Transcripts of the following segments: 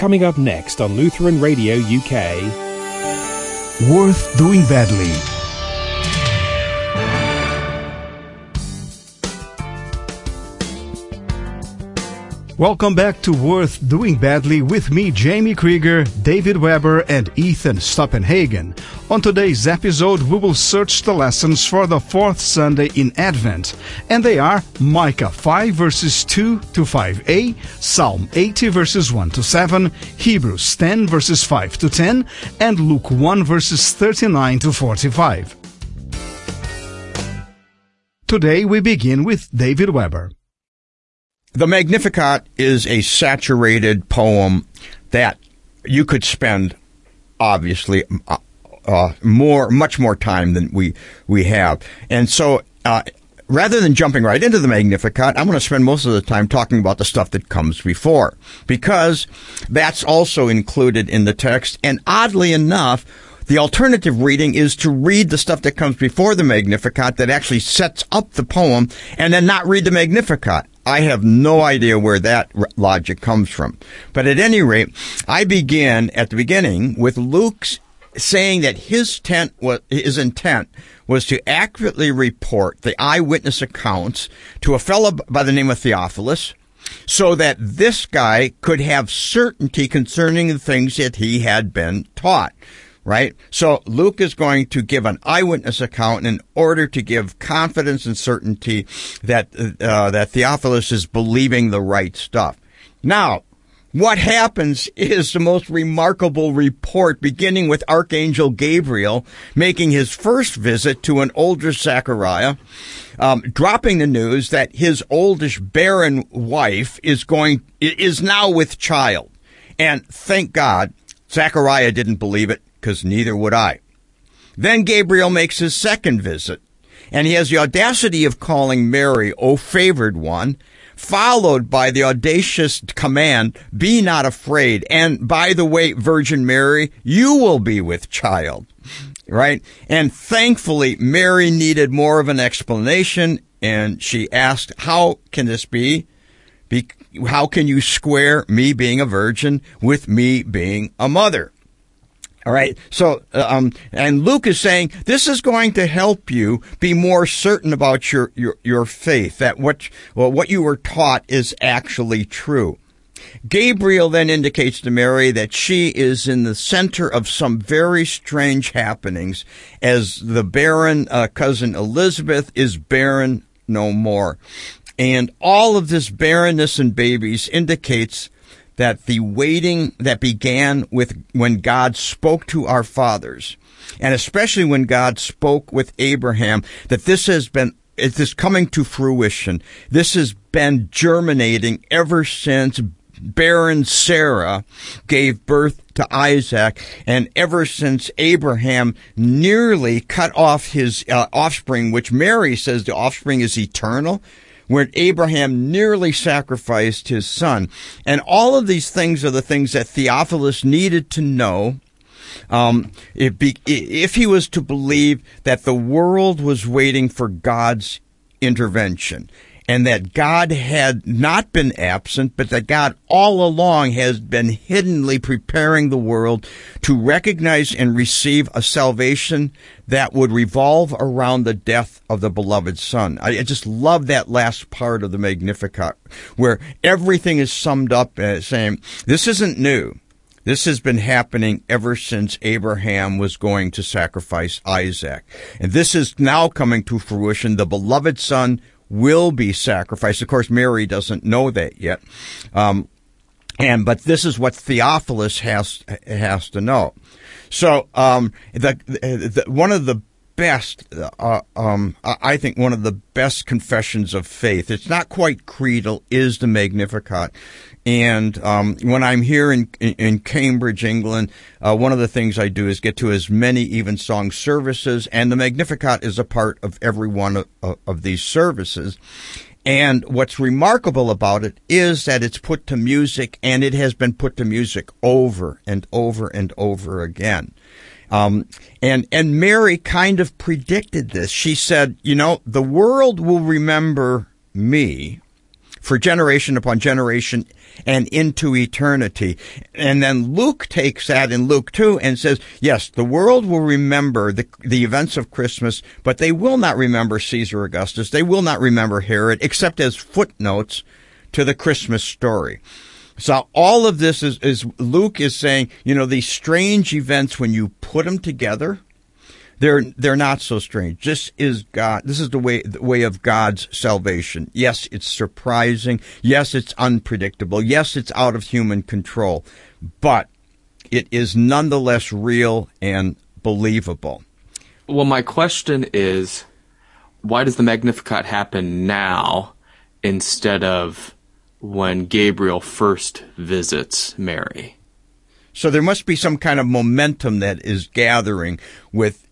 Coming up next on Lutheran Radio UK. Worth Doing Badly. Welcome back to Worth Doing Badly with me, Jamie Krieger, David Weber, and Ethan Stoppenhagen. On today's episode, we will search the lessons for the fourth Sunday in Advent, and they are Micah 5 verses 2 to 5a, Psalm 80 verses 1 to 7, Hebrews 10 verses 5 to 10, and Luke 1 verses 39 to 45. Today we begin with David Weber. The Magnificat is a saturated poem that you could spend, obviously, much more time than we have. And so, rather than jumping right into the Magnificat, I'm going to spend most of the time talking about the stuff that comes before, because that's also included in the text. And oddly enough, the alternative reading is to read the stuff that comes before the Magnificat that actually sets up the poem, and then not read the Magnificat. I have no idea where that logic comes from. But at any rate, I begin at the beginning with Luke saying that his intent was to accurately report the eyewitness accounts to a fellow by the name of Theophilus, so that this guy could have certainty concerning the things that he had been taught. Right? So Luke is going to give an eyewitness account in order to give confidence and certainty that Theophilus is believing the right stuff. Now, what happens is the most remarkable report, beginning with Archangel Gabriel making his first visit to an older Zechariah, dropping the news that his oldish barren wife is now with child. And thank God, Zechariah didn't believe it, because neither would I. Then Gabriel makes his second visit, and he has the audacity of calling Mary, O favored one, followed by the audacious command, be not afraid, and by the way, Virgin Mary, you will be with child. Right? And thankfully, Mary needed more of an explanation, and she asked, how can this be? How can you square me being a virgin with me being a mother? All right. So, and Luke is saying this is going to help you be more certain about your faith, that what you were taught is actually true. Gabriel then indicates to Mary that she is in the center of some very strange happenings, as the barren cousin Elizabeth is barren no more. And all of this barrenness in babies indicates that the waiting that began with when God spoke to our fathers, and especially when God spoke with Abraham, that this is coming to fruition. This has been germinating ever since barren Sarah gave birth to Isaac, and ever since Abraham nearly cut off his offspring, which Mary says the offspring is eternal, where Abraham nearly sacrificed his son. And all of these things are the things that Theophilus needed to know if he was to believe that the world was waiting for God's intervention, and that God had not been absent, but that God all along has been hiddenly preparing the world to recognize and receive a salvation that would revolve around the death of the beloved Son. I just love that last part of the Magnificat, where everything is summed up as saying, this isn't new. This has been happening ever since Abraham was going to sacrifice Isaac. And this is now coming to fruition. The beloved Son will be sacrificed. Of course, Mary doesn't know that yet. But this is what Theophilus has to know. So, one of the best, I think one of the best confessions of faith, it's not quite creedal, is the Magnificat. And when I'm here in Cambridge, England, one of the things I do is get to as many evensong services, and the Magnificat is a part of every one of these services. And what's remarkable about it is that it's put to music, and it has been put to music over and over and over again. And Mary kind of predicted this. She said, the world will remember me for generation upon generation and into eternity. And then Luke takes that in Luke 2 and says, yes, the world will remember the events of Christmas, but they will not remember Caesar Augustus. They will not remember Herod, except as footnotes to the Christmas story. So all of this is Luke is saying, these strange events, when you put them together, they're not so strange. This is God. This is the way of God's salvation. Yes, it's surprising. Yes, it's unpredictable. Yes, it's out of human control, but it is nonetheless real and believable. Well, my question is, why does the Magnificat happen now instead of when Gabriel first visits Mary? So there must be some kind of momentum that is gathering with,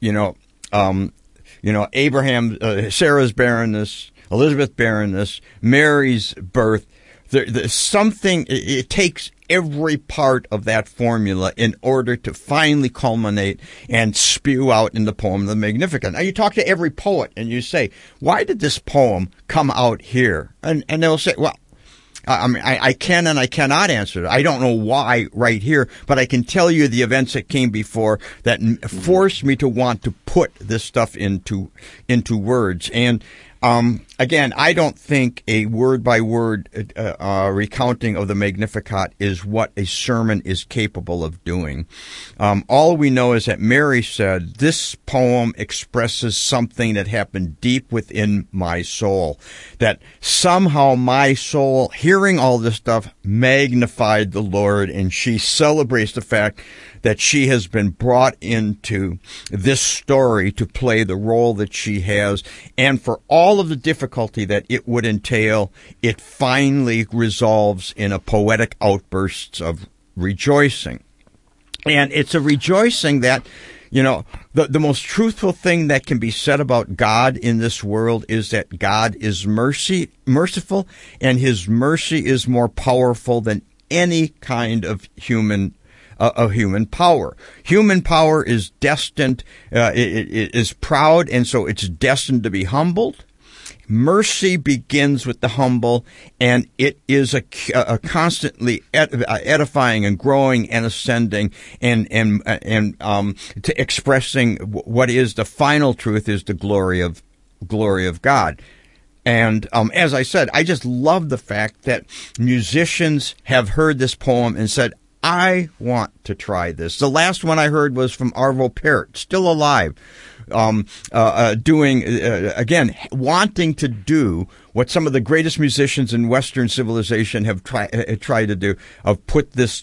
Abraham, Sarah's barrenness, Elizabeth's barrenness, Mary's birth. There's something, it takes every part of that formula in order to finally culminate and spew out in the poem, the Magnificat. Now, you talk to every poet and you say, why did this poem come out here? And they'll say, well, I can and I cannot answer it. I don't know why right here, but I can tell you the events that came before that forced me to want to put this stuff into words. And again, I don't think a word-by-word recounting of the Magnificat is what a sermon is capable of doing. All we know is that Mary said, this poem expresses something that happened deep within my soul, that somehow my soul, hearing all this stuff, magnified the Lord, and she celebrates the fact that she has been brought into this story to play the role that she has, and for all of the difficulty that it would entail, it finally resolves in a poetic outburst of rejoicing. And it's a rejoicing that, the most truthful thing that can be said about God in this world is that God is merciful, and his mercy is more powerful than any kind of human power. Human power is destined, it is proud, and so it's destined to be humbled. Mercy begins with the humble, and it is a constantly edifying and growing and ascending and to expressing what is the final truth is the glory of God. And as I said, I just love the fact that musicians have heard this poem and said, I want to try this. The last one I heard was from Arvo Pärt, still alive, again, wanting to do what some of the greatest musicians in Western civilization have tried to do, of put these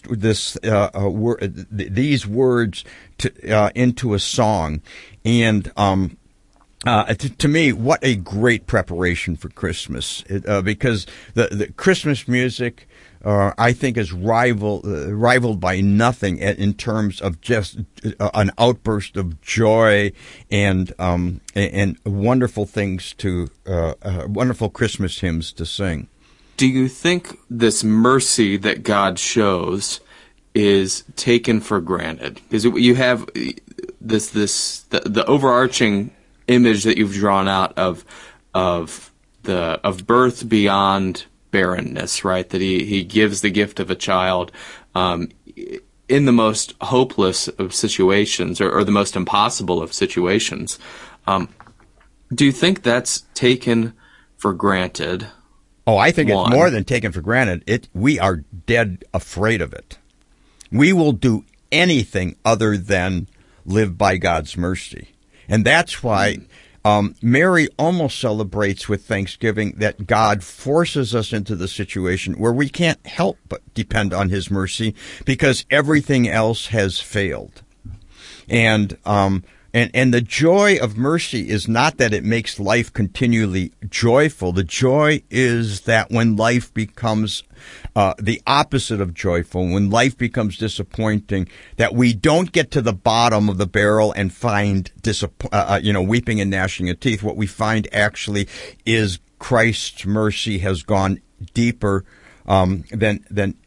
words into a song. And to me, what a great preparation for Christmas, because the Christmas music, I think, is rivaled by nothing in terms of just an outburst of joy and wonderful things wonderful Christmas hymns to sing. Do you think this mercy that God shows is taken for granted? Because you have the overarching image that you've drawn out of birth beyond barrenness, right? That he gives the gift of a child in the most hopeless of situations, or the most impossible of situations. Do you think that's taken for granted? Oh, I think it's more than taken for granted. We are dead afraid of it. We will do anything other than live by God's mercy. And that's why Mary almost celebrates with thanksgiving that God forces us into the situation where we can't help but depend on his mercy, because everything else has failed. And the joy of mercy is not that it makes life continually joyful. The joy is that when life becomes the opposite of joyful, when life becomes disappointing, that we don't get to the bottom of the barrel and find weeping and gnashing of teeth. What we find actually is Christ's mercy has gone deeper than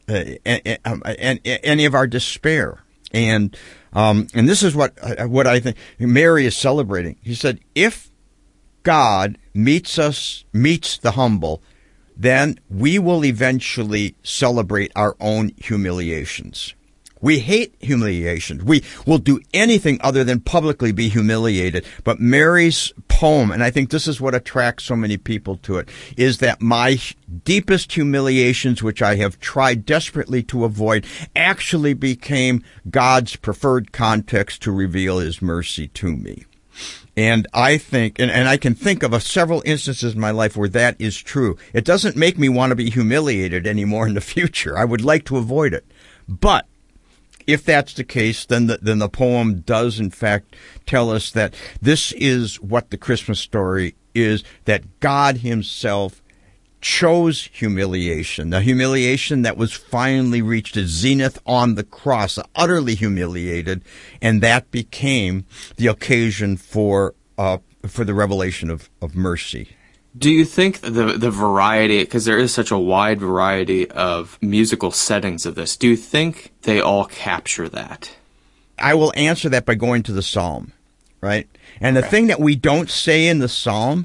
any of our despair. And this is what I think Mary is celebrating. He said, if God meets the humble, then we will eventually celebrate our own humiliations. We hate humiliation. We will do anything other than publicly be humiliated. But Mary's poem, and I think this is what attracts so many people to it, is that my deepest humiliations, which I have tried desperately to avoid, actually became God's preferred context to reveal his mercy to me. And I think, and I can think of several instances in my life where that is true. It doesn't make me want to be humiliated anymore in the future. I would like to avoid it. But if that's the case, then the poem does, in fact, tell us that this is what the Christmas story is, that God himself chose humiliation, the humiliation that was finally reached its zenith on the cross, utterly humiliated, and that became the occasion for the revelation of mercy. Do you think the variety, because there is such a wide variety of musical settings of this, do you think they all capture that? I will answer that by going to the psalm, right? And the thing that we don't say in the psalm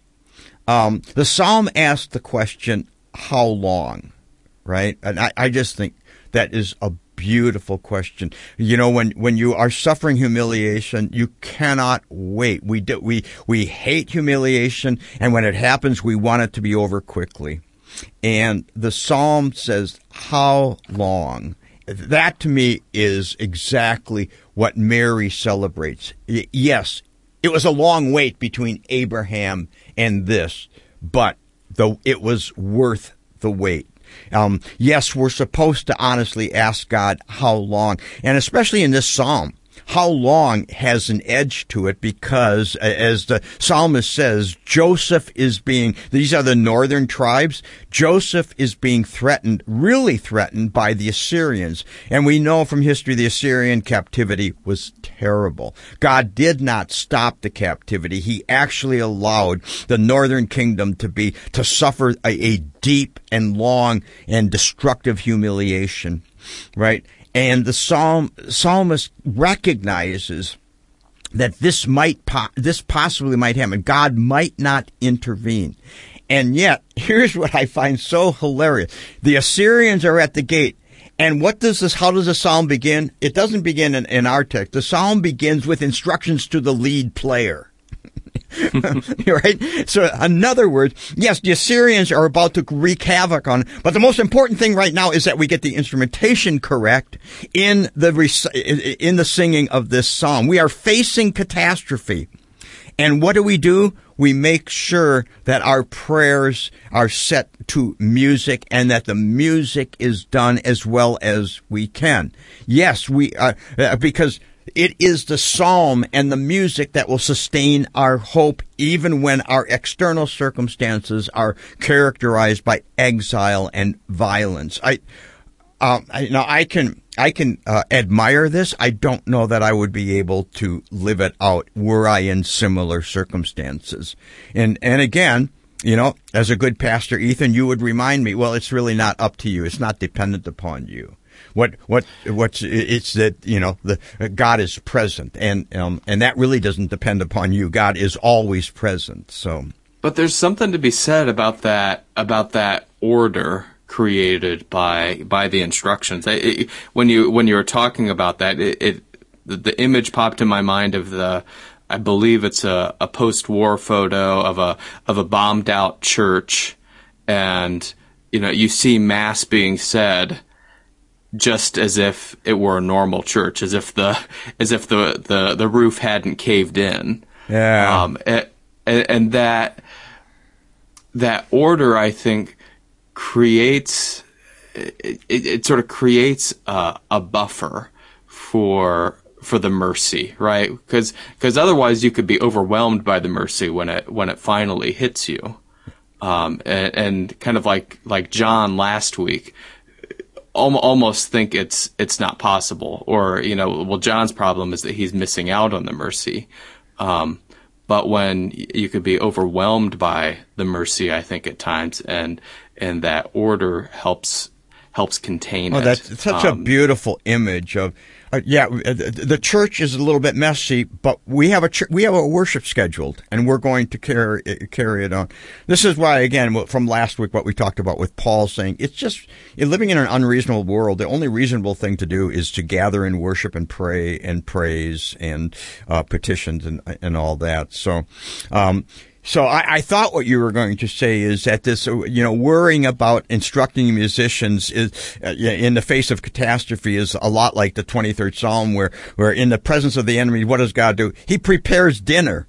asks the question, how long, right? And I just think that is a beautiful question. You know, when you are suffering humiliation, you cannot wait. We hate humiliation, and when it happens, we want it to be over quickly. And the psalm says, how long? That to me is exactly what Mary celebrates. Yes, it was a long wait between Abraham and this, but it was worth the wait. Yes, we're supposed to honestly ask God how long, and especially in this psalm, how long has an edge to it, because as the psalmist says, these are the northern tribes, Joseph is being really threatened by the Assyrians. And we know from history the Assyrian captivity was terrible. God did not stop the captivity. He actually allowed the northern kingdom to suffer a deep and long and destructive humiliation, right? And the psalmist recognizes that this possibly might happen. God might not intervene. And yet, here's what I find so hilarious. The Assyrians are at the gate. And how does the psalm begin? It doesn't begin in our text. The psalm begins with instructions to the lead player. Right? So, in other words, yes, the Assyrians are about to wreak havoc on, but the most important thing right now is that we get the instrumentation correct in the singing of this psalm. We are facing catastrophe. And what do? We make sure that our prayers are set to music and that the music is done as well as we can. Yes, because it is the psalm and the music that will sustain our hope even when our external circumstances are characterized by exile and violence. I can admire this. I don't know that I would be able to live it out were I in similar circumstances. And again, you know, as a good pastor, Ethan, you would remind me, well, it's really not up to you. It's not dependent upon you. It's that, you know, God is present, and that really doesn't depend upon you. God is always present. So, but there's something to be said about that order created by the instructions. When you were talking about that, the image popped in my mind of I believe it's a post-war photo of a bombed out church, and you know, you see mass being said just as if it were a normal church, as if the roof hadn't caved in. Yeah. And that order, I think, creates it sort of creates a buffer for the mercy, right? Because otherwise you could be overwhelmed by the mercy when it finally hits you, and kind of like John last week. Almost think it's not possible, or you know, well, John's problem is that he's missing out on the mercy. But when you could be overwhelmed by the mercy, I think at times, and that order helps helps contain Oh, it. that's such a beautiful image of. The church is a little bit messy, but we have a worship scheduled, and we're going to carry it on. This is why, again, from last week, what we talked about with Paul saying, it's just you're living in an unreasonable world. The only reasonable thing to do is to gather in worship and pray and praise and petitions and all that. So I thought what you were going to say is that this, worrying about instructing musicians is in the face of catastrophe is a lot like the 23rd Psalm, where in the presence of the enemy, what does God do? He prepares dinner.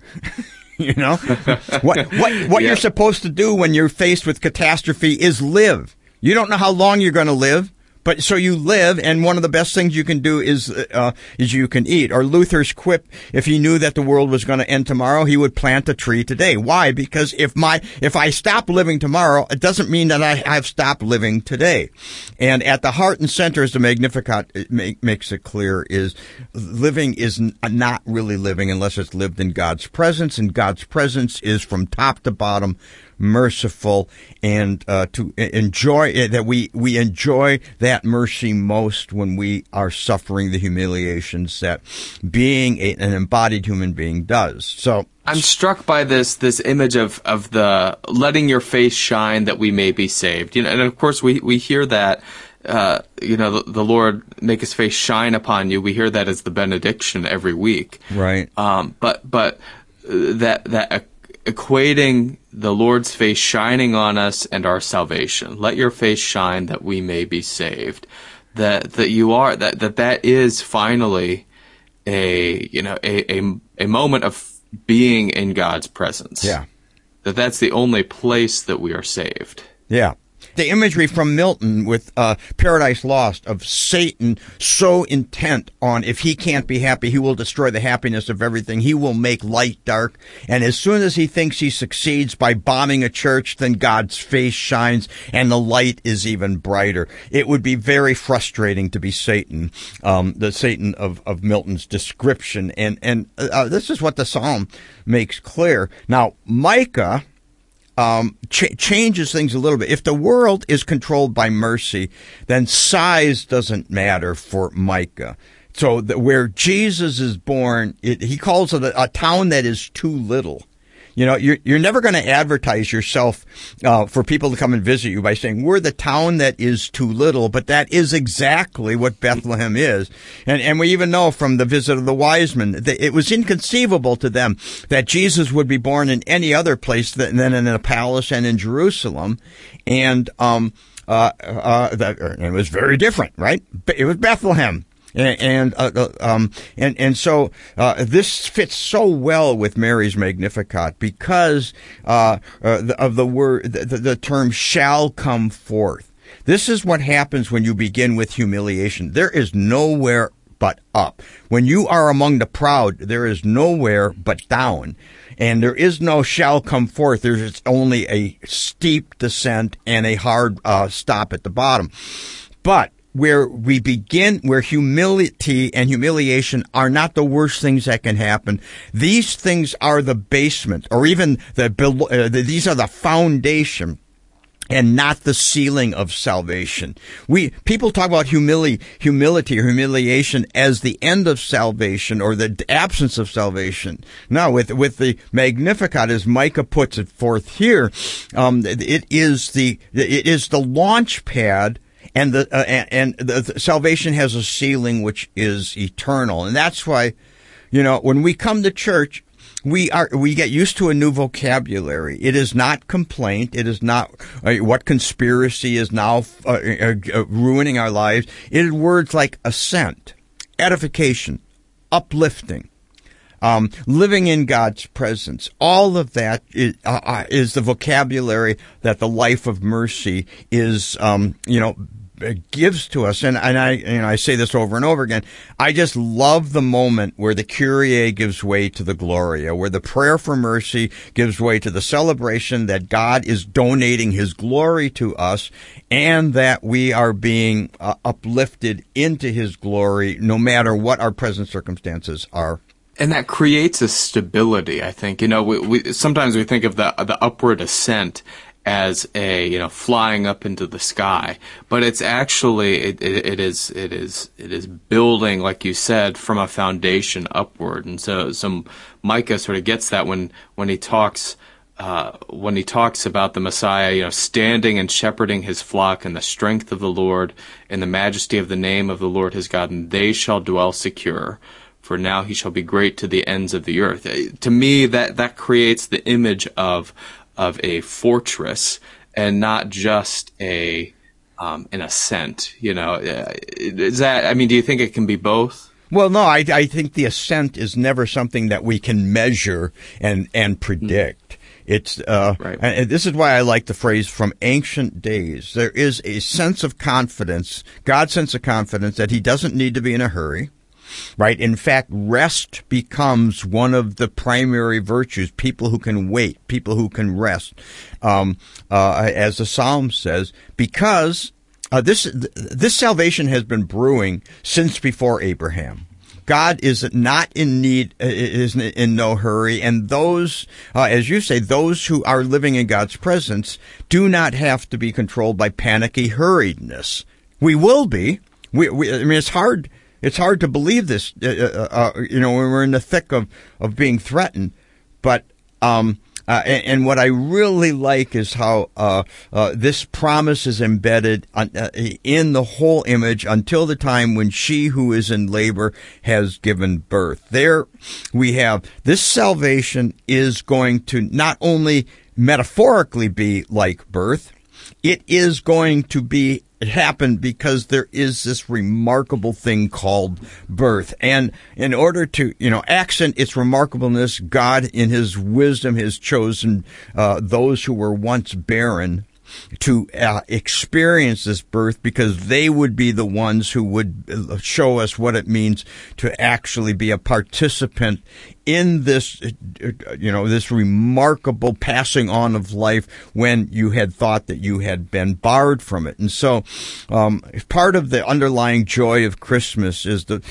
What you're supposed to do when you're faced with catastrophe is live. You don't know how long you're going to live. But so you live, and one of the best things you can do is you can eat. Or Luther's quip: if he knew that the world was going to end tomorrow, he would plant a tree today. Why? Because if I stop living tomorrow, it doesn't mean that I've stopped living today. And at the heart and center, as the Magnificat makes it clear, is living is not really living unless it's lived in God's presence, and God's presence is from top to bottom merciful, and to enjoy that we enjoy that mercy most when we are suffering the humiliations that being an embodied human being does. So I'm struck by this image of the letting your face shine that we may be saved. And of course we hear that the Lord make his face shine upon you. We hear that as the benediction every week. Right. But that equating the Lord's face shining on us and our salvation. Let your face shine that we may be saved. That is finally a moment of being in God's presence. Yeah. That's the only place that we are saved. Yeah. The imagery from Milton with Paradise Lost of Satan so intent on if he can't be happy, he will destroy the happiness of everything. He will make light dark. And as soon as he thinks he succeeds by bombing a church, then God's face shines and the light is even brighter. It would be very frustrating to be Satan, the Satan of Milton's description. And this is what the Psalm makes clear. Now, Micah changes things a little bit. If the world is controlled by mercy, then size doesn't matter for Micah. So where Jesus is born, he calls it a town that is too little. You're never going to advertise yourself for people to come and visit you by saying, we're the town that is too little, but that is exactly what Bethlehem is. And we even know from the visit of the wise men that it was inconceivable to them that Jesus would be born in any other place than in a palace and in Jerusalem. And it was very different, right? It was Bethlehem. And so this fits so well with Mary's Magnificat because of the word, the term "shall come forth." This is what happens when you begin with humiliation. There is nowhere but up. When you are among the proud, there is nowhere but down. And there is no shall come forth. There's only a steep descent and a hard stop at the bottom. But where we begin, where humility and humiliation are not the worst things that can happen. These things are the basement, or even these are the foundation, and not the ceiling of salvation. People talk about humility or humiliation as the end of salvation or the absence of salvation. No, with the Magnificat, as Micah puts it forth here, it is the launch pad. And the salvation has a ceiling which is eternal, and that's why, when we come to church, we get used to a new vocabulary. It is not complaint. It is not what conspiracy is now ruining our lives. It is words like assent, edification, uplifting. Living in God's presence, all of that is the vocabulary that the life of mercy is, gives to us. And I say this over and over again. I just love the moment where the Kyrie gives way to the Gloria, where the prayer for mercy gives way to the celebration that God is donating His glory to us, and that we are being uplifted into His glory, no matter what our present circumstances are. And that creates a stability, I think. We sometimes we think of the upward ascent as a flying up into the sky, but it's actually it is building, like you said, from a foundation upward. And so Micah sort of gets that when he talks about the Messiah, standing and shepherding his flock in the strength of the Lord, in the majesty of the name of the Lord his God, and they shall dwell secure. For now he shall be great to the ends of the earth. To me, that creates the image of a fortress and not just an ascent. Is that? I mean, do you think it can be both? Well, no, I think the ascent is never something that we can measure and predict. It's right. And this is why I like the phrase "from ancient days." There is a sense of confidence, God's sense of confidence, that he doesn't need to be in a hurry. Right. In fact, rest becomes one of the primary virtues. People who can wait, people who can rest, as the Psalm says, because this salvation has been brewing since before Abraham. God is not in need, is in no hurry, and those, as you say, those who are living in God's presence do not have to be controlled by panicky hurriedness. We will be. I mean, it's hard. It's hard to believe this, when we're in the thick of being threatened. But and what I really like is how this promise is embedded in the whole image until the time when she who is in labor has given birth. There we have this salvation is going to not only metaphorically be like birth, it is going to happen because there is this remarkable thing called birth. And in order to, accent its remarkableness, God in his wisdom has chosen those who were once barren to experience this birth, because they would be the ones who would show us what it means to actually be a participant in this, this remarkable passing on of life when you had thought that you had been barred from it. And so, part of the underlying joy of Christmas is the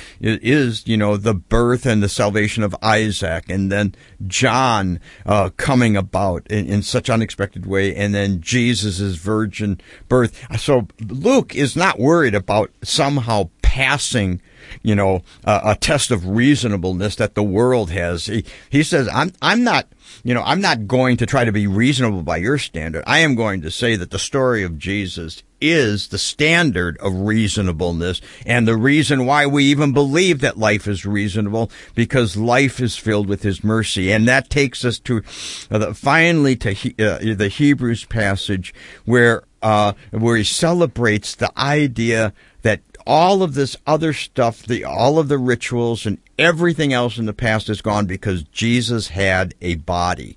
birth and the salvation of Isaac, and then John, coming about in such unexpected way, and then Jesus' virgin birth. So Luke is not worried about somehow passing, a test of reasonableness that the world has. He says, I'm not going to try to be reasonable by your standard. I am going to say that the story of Jesus is the standard of reasonableness, and the reason why we even believe that life is reasonable, because life is filled with his mercy. And that takes us to finally to the Hebrews passage where he celebrates the idea that all of this other stuff, all of the rituals and everything else in the past is gone because Jesus had a body.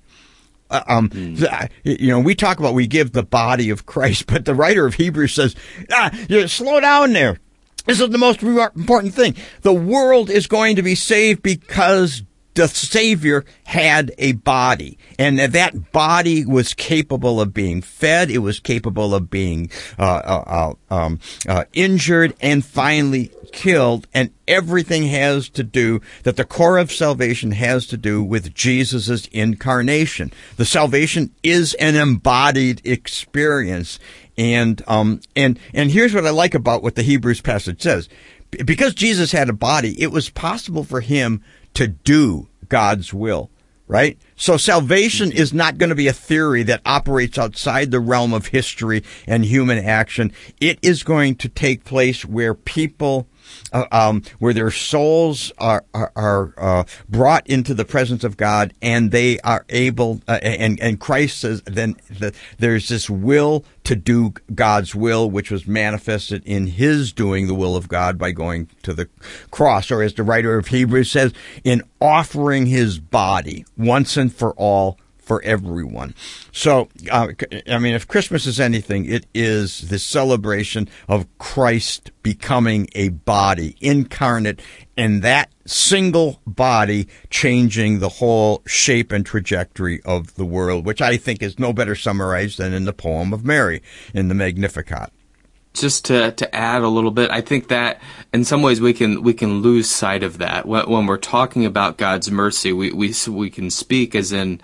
We talk about we give the body of Christ, but the writer of Hebrews says, slow down there. This is the most important thing. The world is going to be saved because the Savior had a body, and that body was capable of being fed. It was capable of being injured and finally killed. And everything has to do, that the core of salvation has to do with Jesus' incarnation. The salvation is an embodied experience. And here's what I like about what the Hebrews passage says. Because Jesus had a body, it was possible for him to do God's will, right? So salvation is not going to be a theory that operates outside the realm of history and human action. It is going to take place where people, where their souls are brought into the presence of God, and they are able, and Christ says then there's this will to do God's will, which was manifested in his doing the will of God by going to the cross, or as the writer of Hebrews says, in offering his body once and for all for everyone. So, if Christmas is anything, it is the celebration of Christ becoming a body, incarnate, and that single body changing the whole shape and trajectory of the world, which I think is no better summarized than in the poem of Mary, in the Magnificat. Just to add a little bit, I think that in some ways we can lose sight of that when we're talking about God's mercy. We can speak as in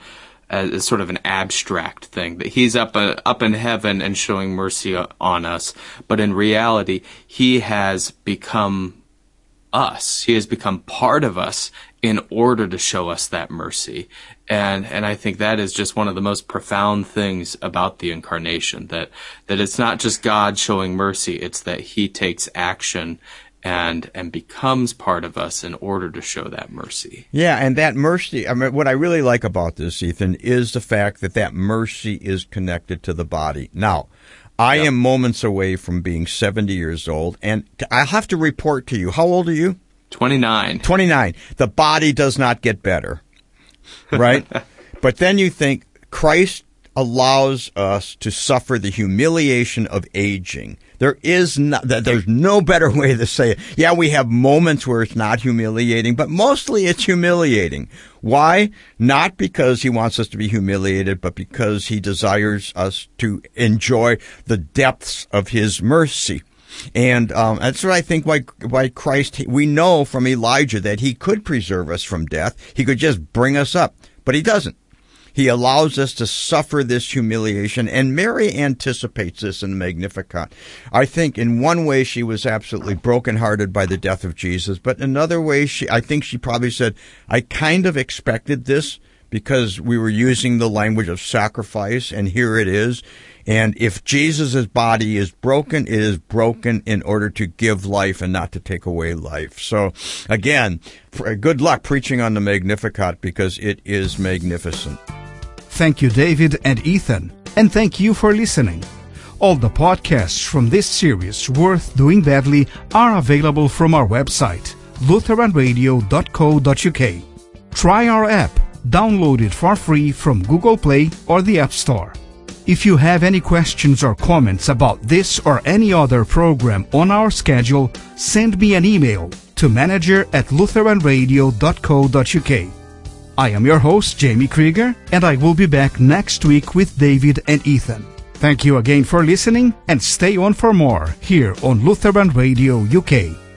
as sort of an abstract thing, that he's up in heaven and showing mercy on us. But in reality, he has become us. He has become part of us in order to show us that mercy. And I think that is just one of the most profound things about the incarnation, that it's not just God showing mercy, it's that he takes action and becomes part of us in order to show that mercy. Yeah, and that mercy, I mean, what I really like about this, Ethan, is the fact that mercy is connected to the body. Now, I am moments away from being 70 years old, and I'll have to report to you. How old are you? 29. 29. The body does not get better, right? But then you think Christ allows us to suffer the humiliation of aging. There's no better way to say it. Yeah, we have moments where it's not humiliating, but mostly it's humiliating. Why? Not because he wants us to be humiliated, but because he desires us to enjoy the depths of his mercy. And that's what I think why Christ, we know from Elijah that he could preserve us from death. He could just bring us up, but he doesn't. He allows us to suffer this humiliation, and Mary anticipates this in the Magnificat. I think in one way she was absolutely brokenhearted by the death of Jesus, but in another way I think she probably said, I kind of expected this because we were using the language of sacrifice, and here it is. And if Jesus' body is broken, it is broken in order to give life and not to take away life. So again, good luck preaching on the Magnificat because it is magnificent. Thank you, David and Ethan, and thank you for listening. All the podcasts from this series, Worth Doing Badly, are available from our website, lutheranradio.co.uk. Try our app. Download it for free from Google Play or the App Store. If you have any questions or comments about this or any other program on our schedule, send me an email to manager@lutheranradio.co.uk. I am your host, Jamie Krieger, and I will be back next week with David and Ethan. Thank you again for listening, and stay on for more here on Lutheran Radio UK.